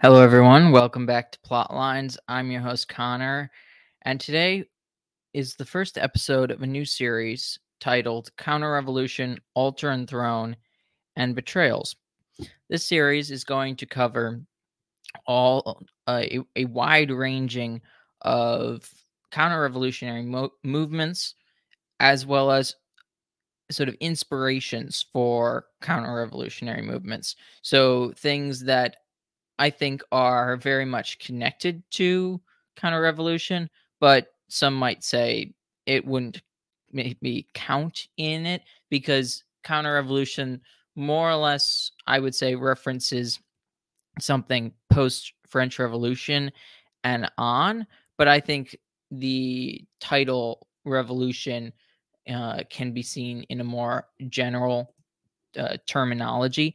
Hello, everyone. Welcome back to Plotlines. I'm your host, Connor, and today is the first episode of a new series titled Counter-Revolution, Altar and Throne, and Betrayals. This series is going to cover all a wide-ranging of counter-revolutionary movements, as well as sort of inspirations for counter-revolutionary movements. So things that I think are very much connected to counter-revolution, but some might say it wouldn't maybe count in it because counter-revolution more or less, I would say, references something post-French Revolution and on. But I think the title revolution can be seen in a more general terminology.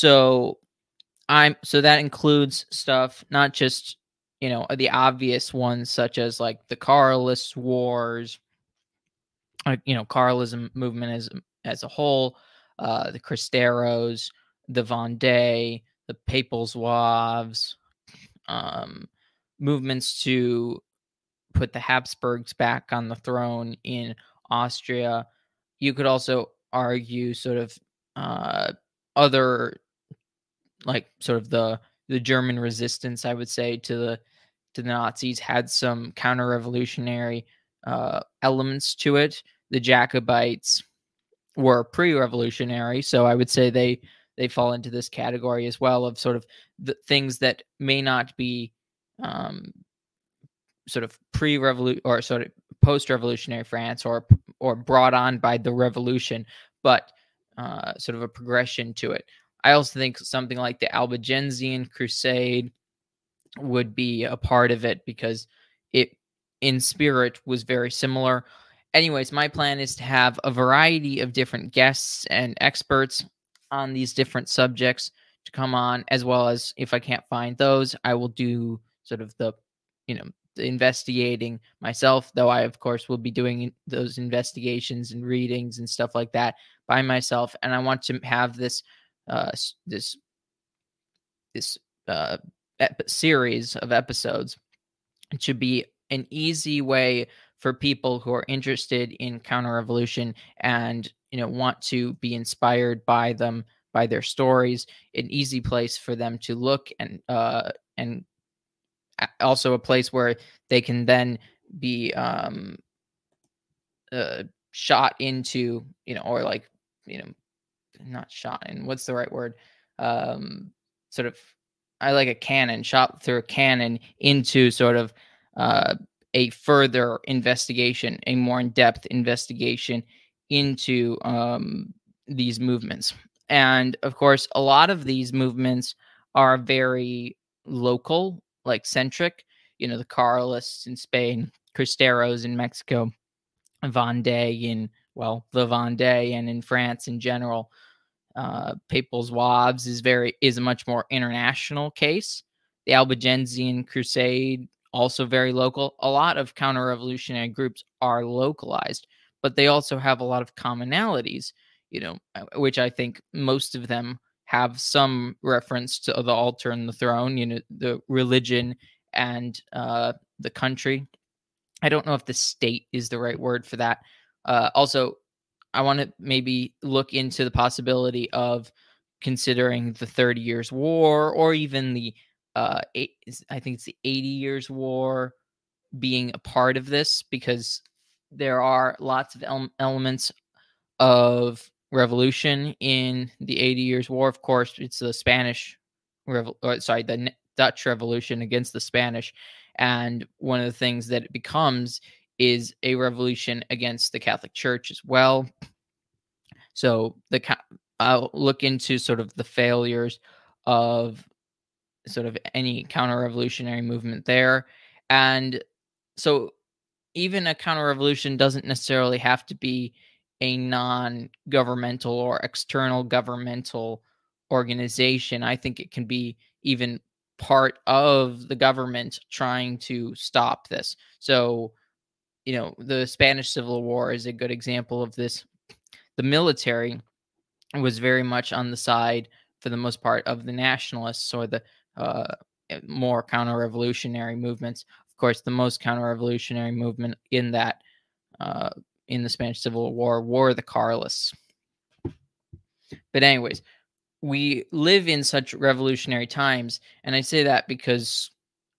So that includes stuff not just, the obvious ones such as like the Carlist Wars, Carlism movement as a whole, the Cristeros, the Vendée, the Papal Zouaves, um, movements to put the Habsburgs back on the throne in Austria. You could also argue sort of other like sort of the German resistance, I would say, to the Nazis had some counter-revolutionary elements to it. The Jacobites were pre-revolutionary, so I would say they fall into this category as well of sort of the things that may not be um, sort of pre-revolution or sort of post-revolutionary France or brought on by the revolution, but sort of a progression to it. I also think something like the Albigensian Crusade would be a part of it because it, in spirit, was very similar. Anyways, my plan is to have a variety of different guests and experts on these different subjects to come on, as well as if I can't find those, I will do sort of the investigating myself, though I, of course, will be doing those investigations and readings and stuff like that by myself. And I want to have this uh, this this series of episodes to be an easy way for people who are interested in counter-revolution and want to be inspired by them, by their stories, an easy place for them to look and also a place where they can then be shot into, or like, you know not shot in, what's the right word, sort of, I like a cannon, shot through a cannon into sort of uh, a further investigation, a more in-depth investigation into these movements. And of course, a lot of these movements are very local, like centric. The Carlists in Spain, Cristeros in Mexico, Vendée in, well, the Vendée, and in France in general. Papal Zouaves is a much more international case. The Albigensian Crusade, also very local. A lot of counter-revolutionary groups are localized, but they also have a lot of commonalities, which I think most of them have some reference to the altar and the throne, the religion and the country. I don't know if the state is the right word for that. Also, I want to maybe look into the possibility of considering the 30 Years' War or even I think it's the 80 Years' War being a part of this, because there are lots of elements of revolution in the 80 Years' War. Of course, it's the Dutch Revolution against the Spanish. And one of the things that it becomes is a revolution against the Catholic Church as well. So I'll look into sort of the failures of sort of any counter-revolutionary movement there. And so even a counter-revolution doesn't necessarily have to be a non-governmental or external governmental organization. I think it can be even part of the government trying to stop this. So, the Spanish Civil War is a good example of this. The military was very much on the side, for the most part, of the nationalists or the more counter-revolutionary movements. Of course, the most counter-revolutionary movement in that in the Spanish Civil War were the Carlists. But anyways, we live in such revolutionary times, and I say that because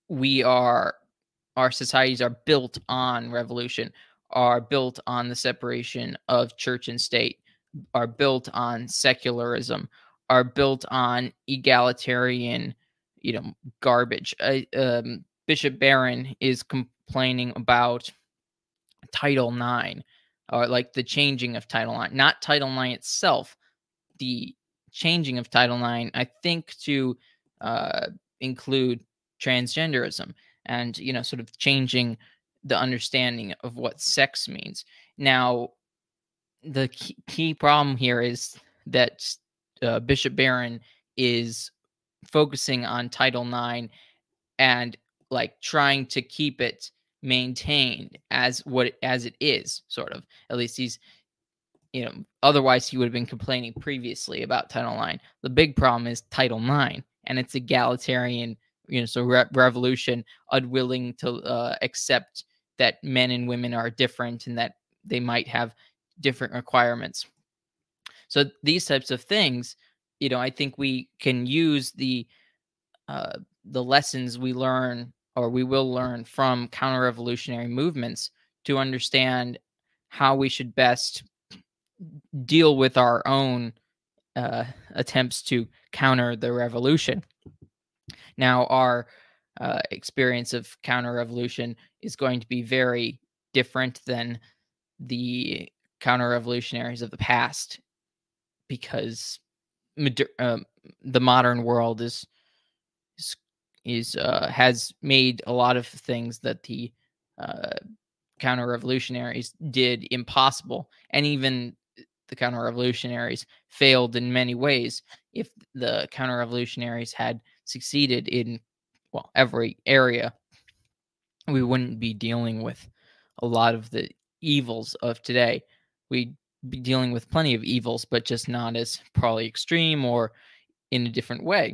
our societies are built on revolution, are built on the separation of church and state, are built on secularism, are built on egalitarian, garbage. Bishop Barron is complaining about Title IX, or like the changing of Title IX, not Title IX itself, the changing of Title IX, I think, to include transgenderism and, sort of changing the understanding of what sex means. Now, the key problem here is that Bishop Barron is focusing on Title IX and like trying to keep it maintained as it is, sort of. At least he's, otherwise he would have been complaining previously about Title IX. The big problem is Title IX, and it's egalitarian, so revolution, unwilling to accept that men and women are different and that they might have different requirements. So these types of things, I think we can use the lessons we learn, or we will learn, from counter-revolutionary movements to understand how we should best deal with our own attempts to counter the revolution. Now, our experience of counter-revolution is going to be very different than the counter-revolutionaries of the past, because the modern world has made a lot of things that the counter-revolutionaries did impossible, and even the counter-revolutionaries failed in many ways. If the counter-revolutionaries had succeeded in, every area, we wouldn't be dealing with a lot of the evils of today. We'd be dealing with plenty of evils, but just not as probably extreme or in a different way.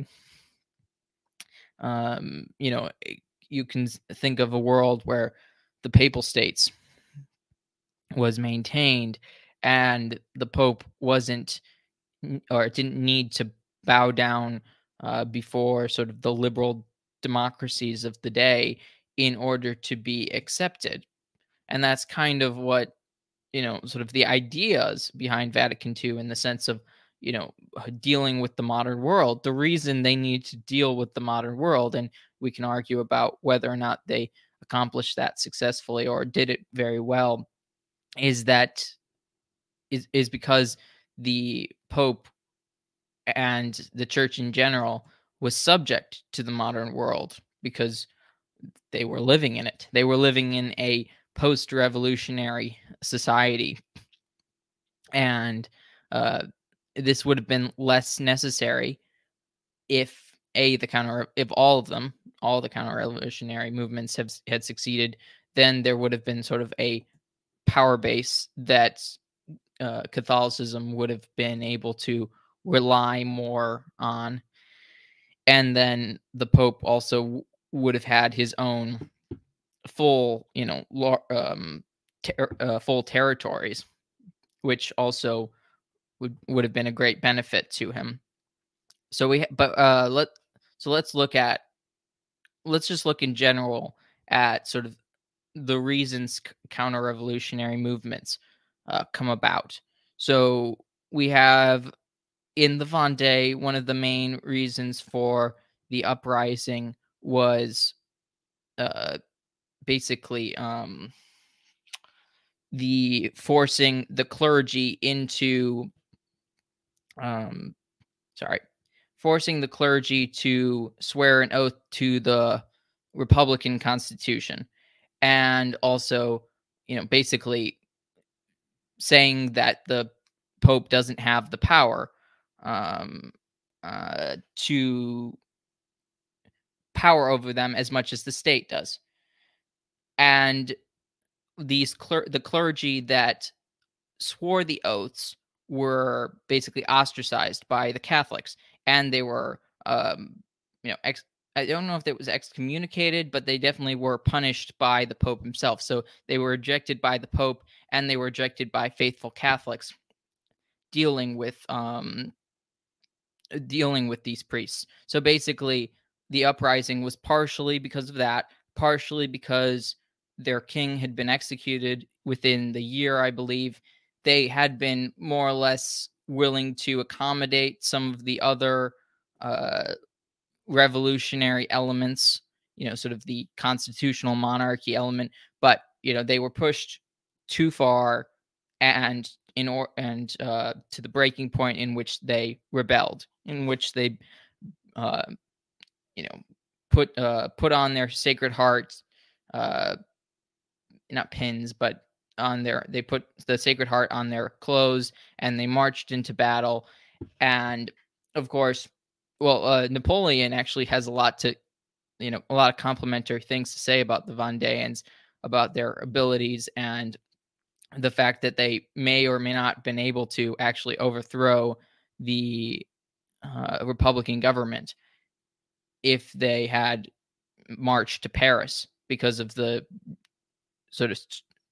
You can think of a world where the Papal States was maintained and the Pope wasn't, or didn't need to bow down before sort of the liberal democracies of the day in order to be accepted. And that's kind of what, sort of the ideas behind Vatican II, in the sense of, dealing with the modern world. The reason they need to deal with the modern world, and we can argue about whether or not they accomplished that successfully or did it very well, is because the Pope and the church in general was subject to the modern world, because they were living in it. They were living in a post-revolutionary society, and this would have been less necessary if all the counter-revolutionary movements had succeeded. Then there would have been sort of a power base that Catholicism would have been able to rely more on, and then the Pope also would have had his own full, full territories, which also would have been a great benefit to him. So let's just look in general at sort of the reasons counter-revolutionary movements come about. So we have, in the Vendée, one of the main reasons for the uprising was basically the forcing the clergy into forcing the clergy to swear an oath to the Republican Constitution, and also, basically saying that the Pope doesn't have the power to power over them as much as the state does. And the clergy that swore the oaths were basically ostracized by the Catholics, and they were I don't know if it was excommunicated, but they definitely were punished by the Pope himself. So they were rejected by the Pope, and they were rejected by faithful Catholics dealing with these priests. So basically, the uprising was partially because of that, partially because their king had been executed within the year, I believe. They had been more or less willing to accommodate some of the other revolutionary elements, sort of the constitutional monarchy element, but they were pushed too far, and to the breaking point in which they rebelled, in which they uh, you know put on their Sacred Hearts, not pins, but they put the Sacred Heart on their clothes, and they marched into battle. And of course, well, Napoleon actually has a lot of complimentary things to say about the Vendéens, about their abilities, and the fact that they may or may not have been able to actually overthrow the Republican government if they had marched to Paris, because of the sort of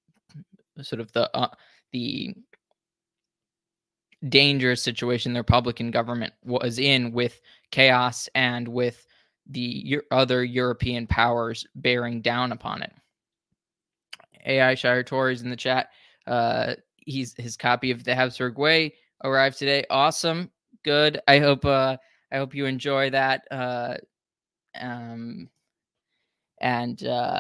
the dangerous situation the Republican government was in, with chaos and with the other European powers bearing down upon it. AI Shire Tories in the chat. His copy of the Habsburg Way arrived today. Awesome, good. I hope you enjoy that. And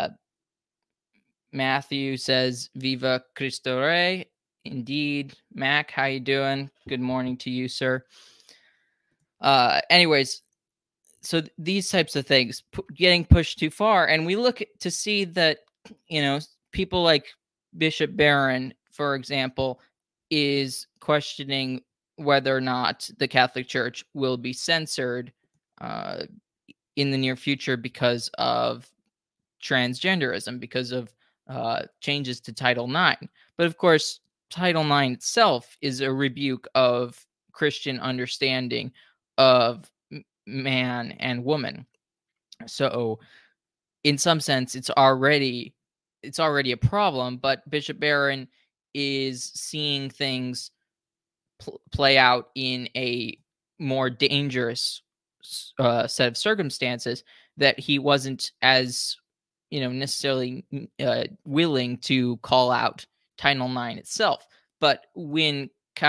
Matthew says, "Viva Cristo Rey." Indeed, Mac, how you doing? Good morning to you, sir. Anyways, so these types of things getting pushed too far, and we look to see that people like Bishop Barron, for example, is questioning whether or not the Catholic Church will be censored in the near future because of transgenderism, because of changes to Title IX. But of course, Title IX itself is a rebuke of Christian understanding of man and woman. So in some sense, it's already a problem, but Bishop Barron is seeing things play out in a more dangerous set of circumstances that he wasn't as necessarily willing to call out Title IX itself. But when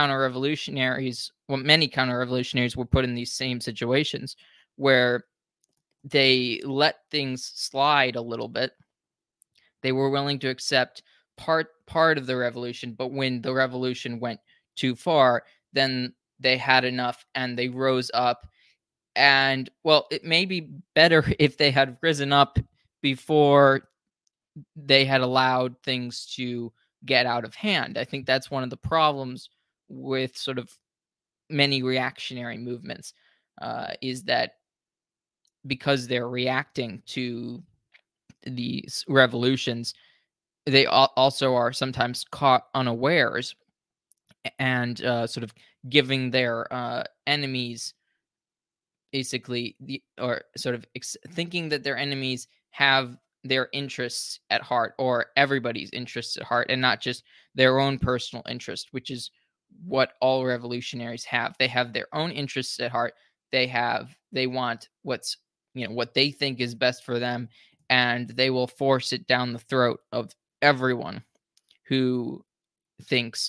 many counter-revolutionaries were put in these same situations where they let things slide a little bit, they were willing to accept part of the revolution, but when the revolution went too far, then they had enough and they rose up. And well, it may be better if they had risen up before they had allowed things to get out of hand. I think that's one of the problems with sort of many reactionary movements, is that because they're reacting to these revolutions, they also are sometimes caught unawares, and sort of giving their enemies basically thinking that their enemies have their interests at heart, or everybody's interests at heart, and not just their own personal interest, which is what all revolutionaries have. They have their own interests at heart. They want what they think is best for them, and they will force it down the throat of everyone who thinks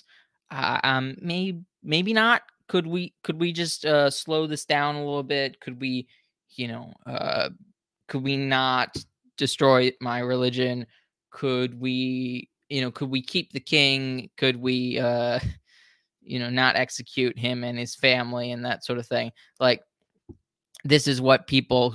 maybe not. Could we just slow this down a little bit? Could we not destroy my religion? Could we keep the king? Could we not execute him and his family and that sort of thing? Like, this is what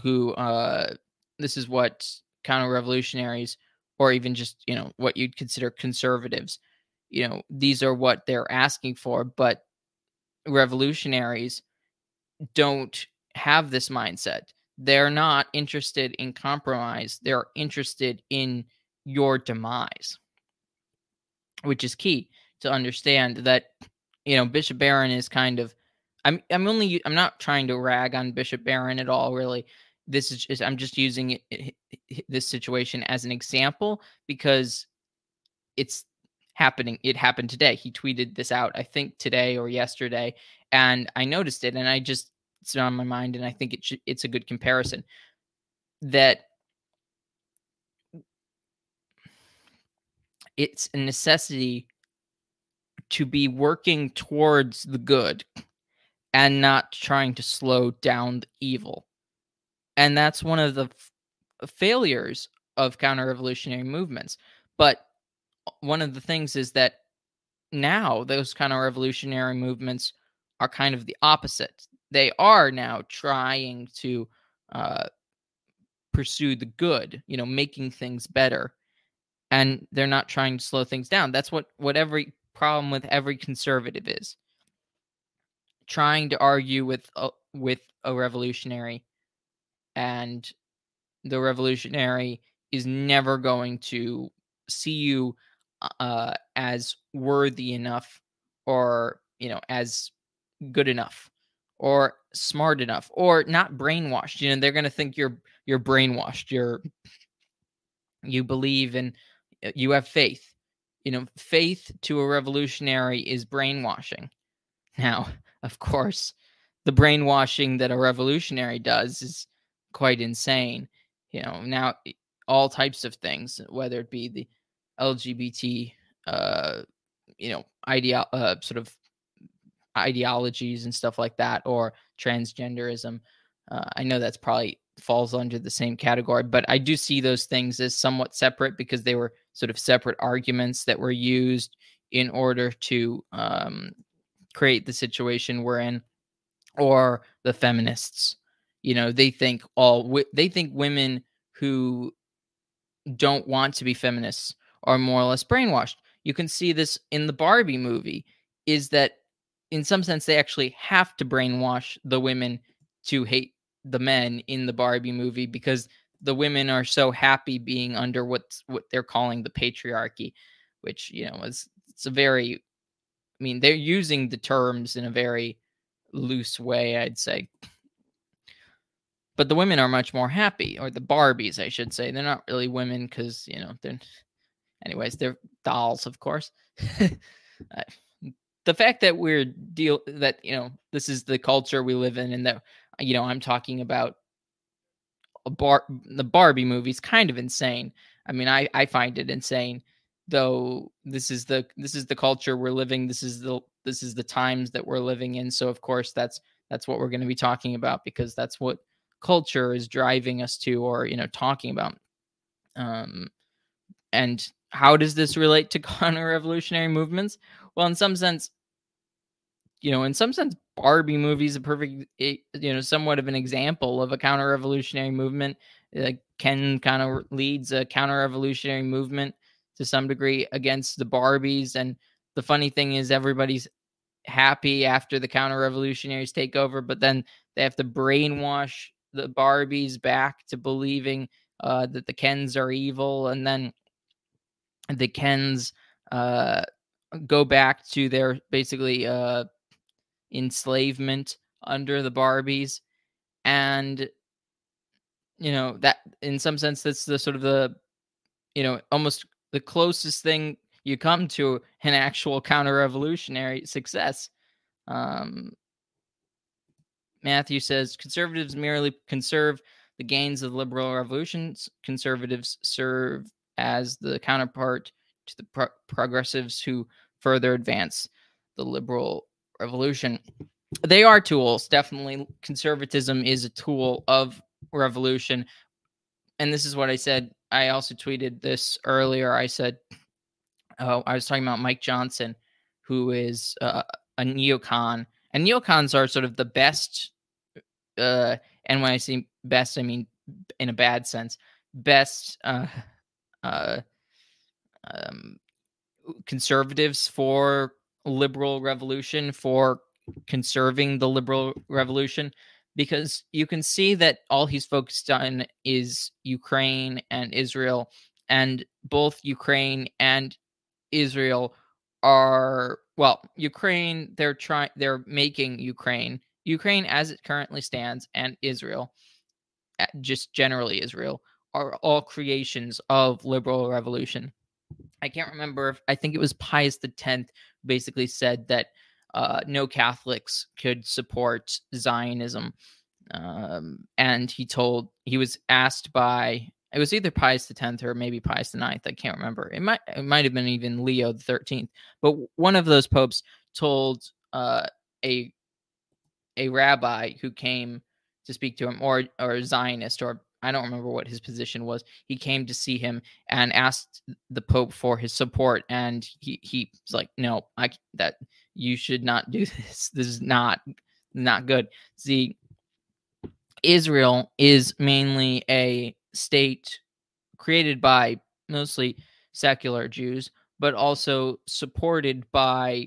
counter-revolutionaries, or even just what you'd consider conservatives, these are what they're asking for. But revolutionaries don't have this mindset. They're not interested in compromise. They're interested in your demise, which is key to understand. That Bishop Barron is kind of, I'm not trying to rag on Bishop Barron at all, really. this is just, I'm just using this situation as an example because it's happening. It happened today. He tweeted this out, I think today or yesterday, and I noticed it, and it's on my mind, and I think it's a good comparison that it's a necessity to be working towards the good and not trying to slow down the evil. And that's one of the failures of counter-revolutionary movements. But one of the things is that now those counter-revolutionary movements are kind of the opposite. They are now trying to pursue the good, making things better, and they're not trying to slow things down. That's what every problem with every conservative is. Trying to argue with a revolutionary, and the revolutionary is never going to see you as worthy enough, or as good enough, or smart enough, or not brainwashed. They're going to think you're brainwashed. You believe in, you have faith. Faith to a revolutionary is brainwashing. Now, of course, the brainwashing that a revolutionary does is quite insane. Now all types of things, whether it be the LGBT, sort of ideologies and stuff like that, or transgenderism. I know that's probably falls under the same category, but I do see those things as somewhat separate because they were sort of separate arguments that were used in order to create the situation we're in. Or the feminists, they think they think women who don't want to be feminists are more or less brainwashed. You can see this in the Barbie movie, is that in some sense they actually have to brainwash the women to hate the men in the Barbie movie, because the women are so happy being under what they're calling the patriarchy, which it's a very, they're using the terms in a very loose way, I'd say. But the women are much more happy, or the Barbies, I should say. They're not really women because, they're dolls, of course. The fact that this is the culture we live in, and that, I'm talking about the Barbie movie is kind of insane. I find it insane, though. This is the culture we're living. This is the times that we're living in. So of course that's what we're going to be talking about, because that's what culture is driving us to, or talking about. And how does this relate to counter-revolutionary movements? Well, in some sense, Barbie movie is a perfect, somewhat of an example of a counter-revolutionary movement. Ken kind of leads a counter-revolutionary movement to some degree against the Barbies. And the funny thing is, everybody's happy after the counter-revolutionaries take over, but then they have to brainwash the Barbies back to believing that the Kens are evil, and then the Kens go back to their basically enslavement under the Barbies. And that in some sense, that's the sort of the almost the closest thing you come to an actual counter-revolutionary success. Matthew says conservatives merely conserve the gains of liberal revolutions. Conservatives serve as the counterpart to the progressives who further advance the liberal revolution. They are tools, definitely. Conservatism is a tool of revolution. And this is what I said. I also tweeted this earlier. I said, I was talking about Mike Johnson, who is a neocon. And neocons are sort of the best, and when I say best, I mean in a bad sense, best conservatives for liberal revolution, for conserving the liberal revolution, because you can see that all he's focused on is Ukraine and Israel, and both Ukraine and Israel are, well, Ukraine, they're making Ukraine as it currently stands, and Israel just generally Israel, are all creations of liberal revolution. I can't remember if I think it was Pius X basically said that no Catholics could support Zionism. And he was asked by, it was either Pius X or maybe Pius IX. I can't remember. It might have been even Leo the 13th. But one of those popes told a rabbi who came to speak to him, or a Zionist, or I don't remember what his position was. He came to see him and asked the Pope for his support, and he was like, "No, that you should not do this. This is not good." See, Israel is mainly a state created by mostly secular Jews, but also supported by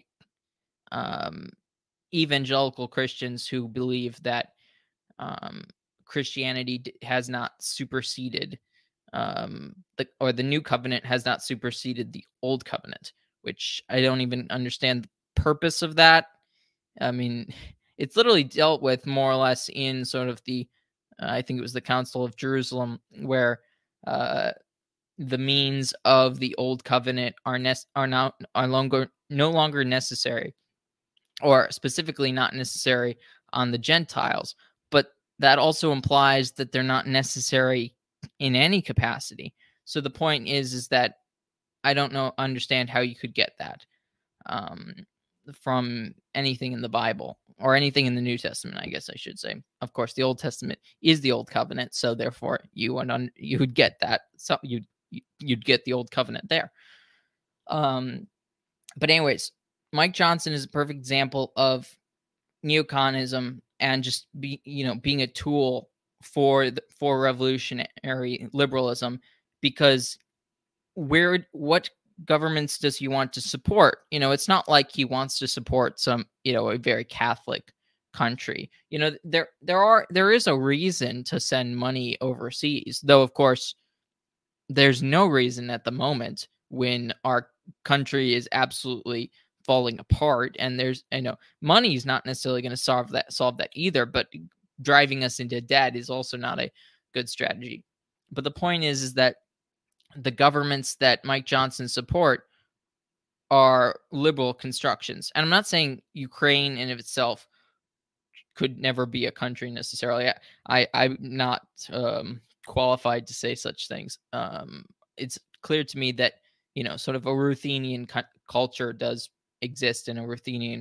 evangelical Christians who believe that Christianity has not superseded the new covenant has not superseded the old covenant, which I don't even understand the purpose of that. I mean, it's literally dealt with more or less in sort of the, I think it was the Council of Jerusalem, where the means of the old covenant are no longer necessary, or specifically not necessary on the Gentiles. But that also implies that they're not necessary in any capacity. So the point is that I don't understand how you could get that from anything in the Bible or anything in the New Testament, I guess I should say. Of course, the Old Testament is the Old Covenant, so therefore you would get that. So you'd get the Old Covenant there. But anyways, Mike Johnson is a perfect example of neoconism and just being a tool for revolutionary liberalism, because what governments does he want to support? It's not like he wants to support some a very Catholic country. There is a reason to send money overseas, though of course there's no reason at the moment when our country is absolutely falling apart, and there's money is not necessarily going to solve that either, but driving us into debt is also not a good strategy. But the point is that the governments that Mike Johnson support are liberal constructions. And I'm not saying Ukraine in of itself could never be a country necessarily. I'm not qualified to say such things. It's clear to me that sort of a Ruthenian culture does exist, in a Ruthenian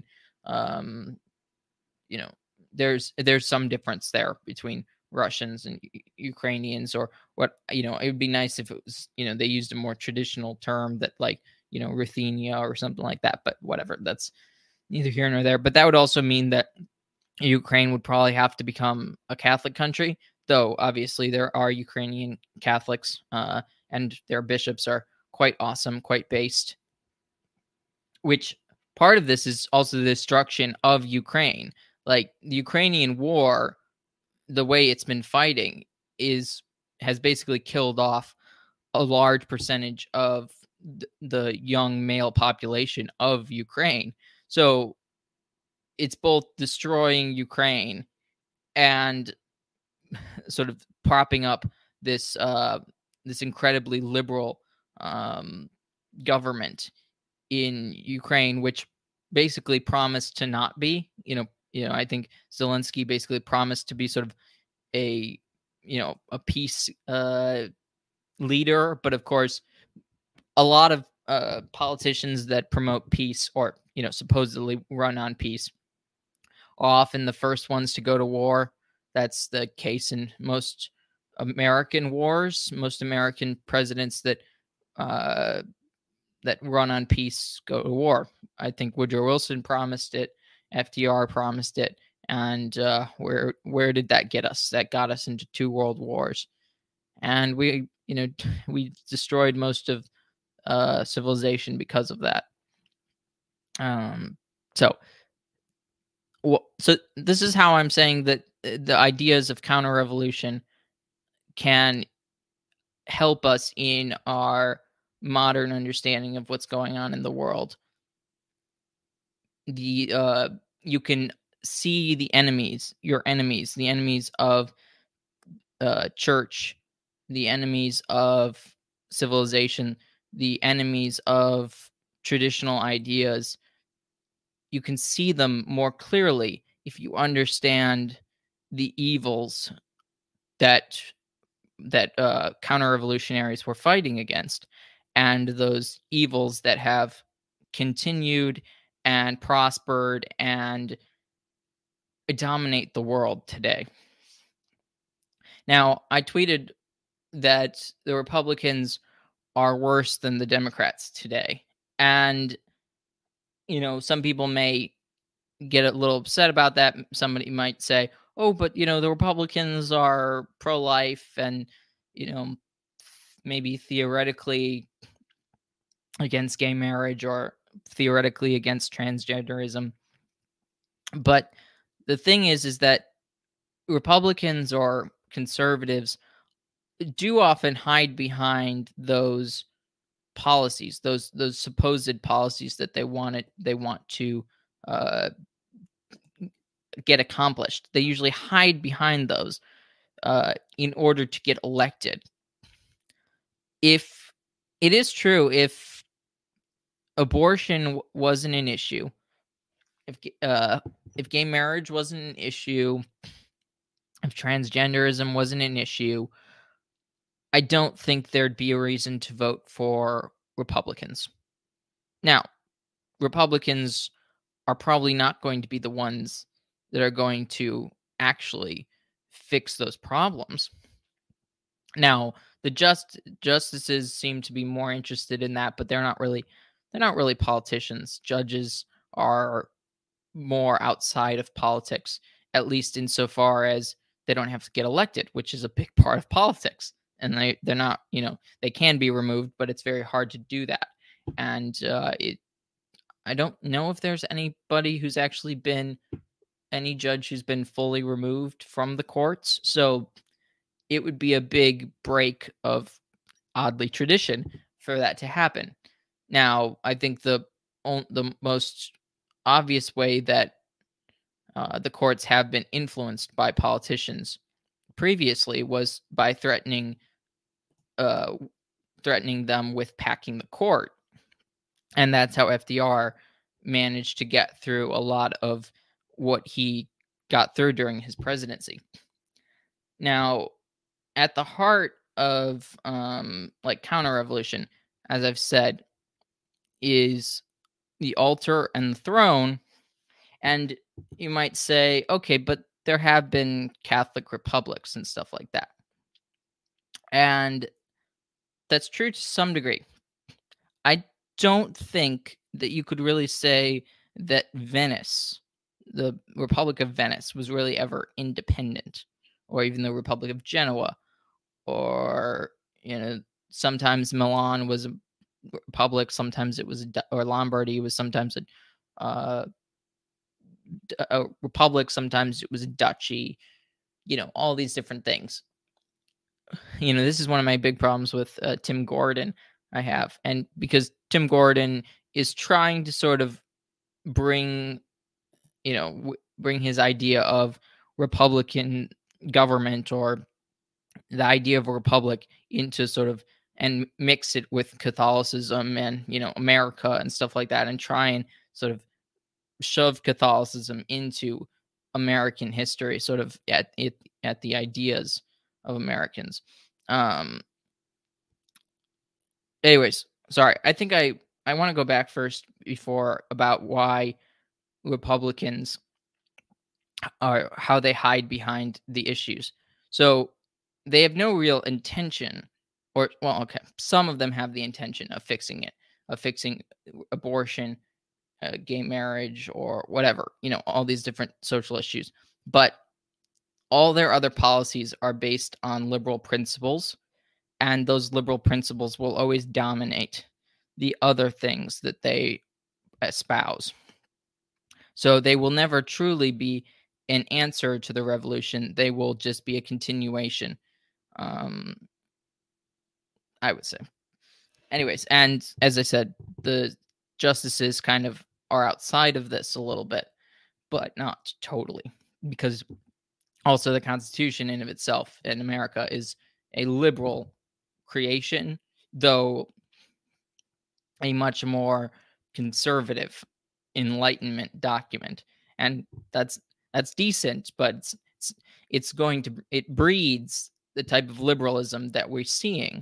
there's some difference there between Russians and Ukrainians, or what, it would be nice if it was, they used a more traditional term that, like, Ruthenia or something like that, but whatever, that's neither here nor there. But that would also mean that Ukraine would probably have to become a Catholic country, though obviously there are Ukrainian Catholics, and their bishops are quite awesome, quite based, which part of this is also the destruction of Ukraine. Like, the Ukrainian war, the way it's been fighting has basically killed off a large percentage of the young male population of Ukraine. So it's both destroying Ukraine and sort of propping up this incredibly liberal government in Ukraine, which basically promised to not be. I think Zelensky basically promised to be sort of a peace leader, but of course, a lot of politicians that promote peace, or supposedly run on peace, are often the first ones to go to war. That's the case in most American wars. Most American presidents that run on peace go to war. I think Woodrow Wilson promised it. FDR promised it. And where did that get us? That got us into 2 world wars. And we destroyed most of civilization because of that. So this is how I'm saying that the ideas of counter-revolution can help us in our modern understanding of what's going on in the world. You can see your enemies, the enemies of church, the enemies of civilization, the enemies of traditional ideas, you can see them more clearly if you understand the evils that counter-revolutionaries were fighting against, and those evils that have continued and prospered and dominate the world today. Now, I tweeted that the Republicans are worse than the Democrats today. And, some people may get a little upset about that. Somebody might say, oh, but, the Republicans are pro life and, maybe theoretically against gay marriage or theoretically against transgenderism. But the thing is that Republicans or conservatives do often hide behind those policies, those supposed policies that they want to uh, get accomplished. They usually hide behind those in order to get elected. If it is true, if abortion wasn't an issue, if gay marriage wasn't an issue, if transgenderism wasn't an issue, I don't think there'd be a reason to vote for Republicans. Now, Republicans are probably not going to be the ones that are going to actually fix those problems. Now, the justices seem to be more interested in that, but they're not really politicians. Judges are more outside of politics, at least insofar as they don't have to get elected, which is a big part of politics. And they're not, they can be removed, but it's very hard to do that. And I don't know if there's anybody who's actually been any judge who's been fully removed from the courts. So it would be a big break of oddly tradition for that to happen. Now, I think the most obvious way that the courts have been influenced by politicians previously was by threatening them with packing the court. And that's how FDR managed to get through a lot of what he got through during his presidency. Now, at the heart of counter-revolution, as I've said, is the altar and the throne. And you might say, okay, but there have been Catholic republics and stuff like that. And that's true to some degree. I don't think that you could really say that Venice, the Republic of Venice, was really ever independent, or even the Republic of Genoa, or sometimes Milan was a republic, sometimes it was or Lombardy was sometimes a republic, sometimes it was a duchy. All these different things. This is one of my big problems with Tim Gordon. I have, and because Tim Gordon is trying to sort of bring his idea of Republican government, or the idea of a republic, into sort of, and mix it with Catholicism and America and stuff like that, and try and sort of shove Catholicism into American history, sort of at the ideas of Americans. Anyways, sorry. I think I want to go back first before about why Republicans are, how they hide behind the issues. So they have no real intention, or, well, okay, some of them have the intention of fixing it, of fixing abortion, gay marriage, or whatever, all these different social issues. But all their other policies are based on liberal principles, and those liberal principles will always dominate the other things that they espouse. So they will never truly be an answer to the revolution. They will just be a continuation, I would say. Anyways, and as I said, the justices kind of are outside of this a little bit, but not totally, because Also, the Constitution in of itself in America is a liberal creation, though a much more conservative Enlightenment document, and that's decent, but it breeds the type of liberalism that we're seeing.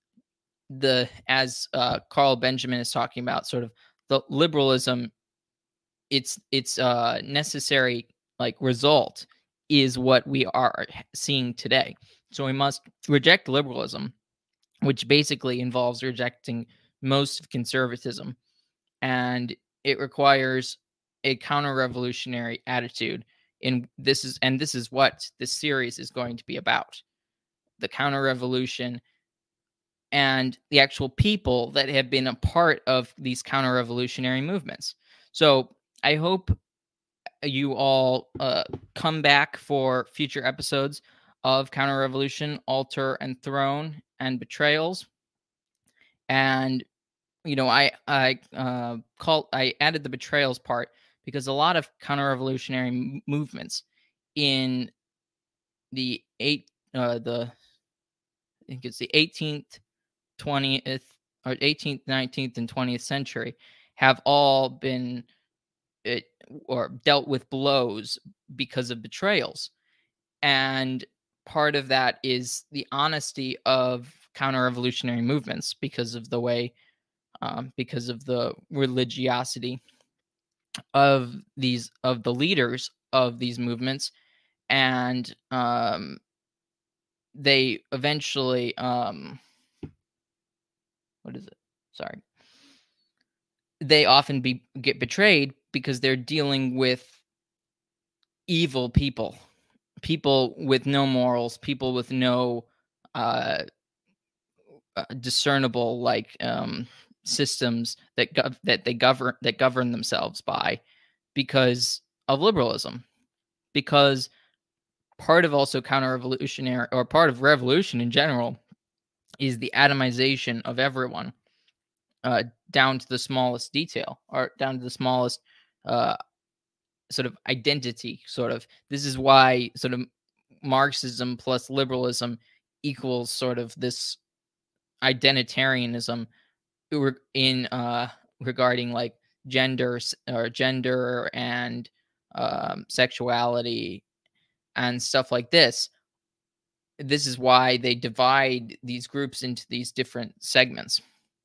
As Carl Benjamin is talking about, sort of the liberalism, its necessary result is what we are seeing today. So we must reject liberalism, which basically involves rejecting most of conservatism, and it requires a counter-revolutionary attitude. This is what this series is going to be about: the counter-revolution and the actual people that have been a part of these counter-revolutionary movements. So I hope you all come back for future episodes of Counter-Revolution, Altar and Throne, and Betrayals. And I added the Betrayals part because a lot of counter-revolutionary movements in the I think it's the 18th, 20th, or 18th, 19th, and 20th century have all been or dealt with blows because of betrayals. And part of that is the honesty of counter-revolutionary movements because of the way, because of the religiosity of the leaders of these movements, and they eventually what is it? Sorry. They often get betrayed because they're dealing with evil people with no morals, people with no discernible systems that govern themselves by, because of liberalism. Because part of also counter-revolutionary, or part of revolution in general, is the atomization of everyone, down to the smallest detail, or down to the smallest sort of identity. This is why sort of Marxism plus liberalism equals sort of this identitarianism in regarding gender and sexuality and stuff like this. This is why they divide these groups into these different segments.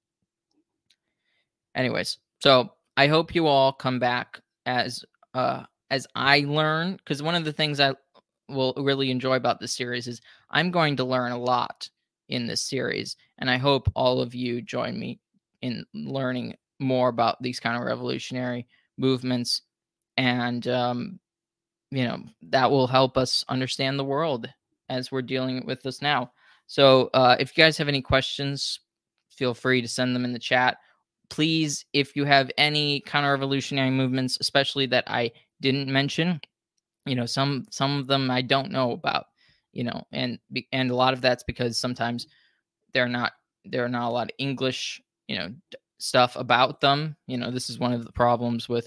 Anyways, so I hope you all come back as I learn, because one of the things I will really enjoy about this series is I'm going to learn a lot in this series, and I hope all of you join me in learning more about these kind of revolutionary movements, and that will help us understand the world as we're dealing with this now. So if you guys have any questions, feel free to send them in the chat. Please, if you have any counter-revolutionary movements, especially that I didn't mention, some of them I don't know about, and a lot of that's because sometimes there are not a lot of English, stuff about them. This is one of the problems with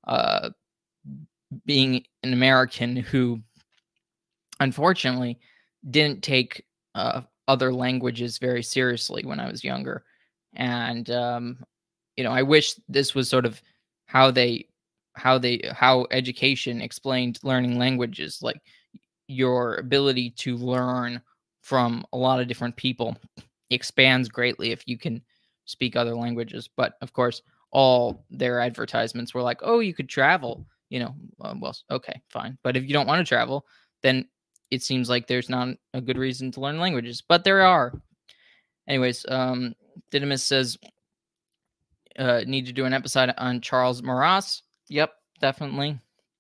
being an American who unfortunately didn't take other languages very seriously when I was younger. And I wish this was sort of how education explained learning languages, like your ability to learn from a lot of different people expands greatly if you can speak other languages. But of course, all their advertisements were like, oh, you could travel, well, okay, fine. But if you don't want to travel, then it seems like there's not a good reason to learn languages, but there are. Anyways, Didymus says, need to do an episode on Charles Maurras. Yep, definitely.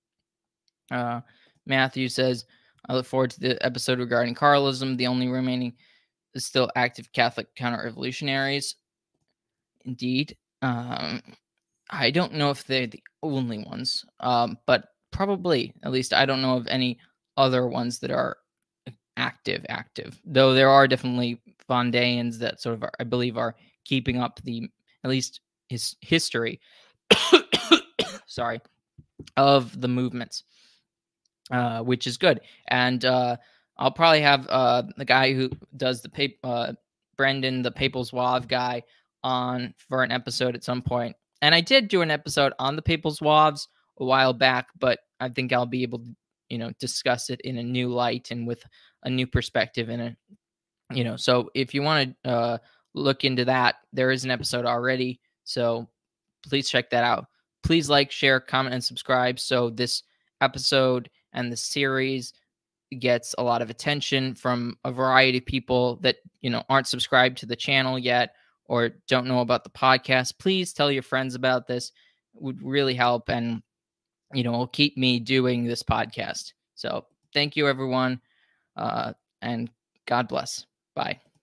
Matthew says, I look forward to the episode regarding Carlism. The only remaining is still active Catholic counter-revolutionaries. Indeed. I don't know if they're the only ones, but probably. At least I don't know of any other ones that are active. Though there are definitely Vendéans that sort of, I believe, are keeping up at least his history sorry, of the movements. which is good. And I'll probably have the guy who does the Brendan, the Papal Zouave guy, on for an episode at some point. And I did do an episode on the Papal Zouaves a while back, but I think I'll be able to, discuss it in a new light and with a new perspective in it. So if you want to look into that, there is an episode already. So please check that out. Please like, share, comment, and subscribe so this episode and the series gets a lot of attention from a variety of people that aren't subscribed to the channel yet or don't know about the podcast. Please tell your friends about this. It would really help, and will keep me doing this podcast. So thank you, everyone, and God bless. Bye.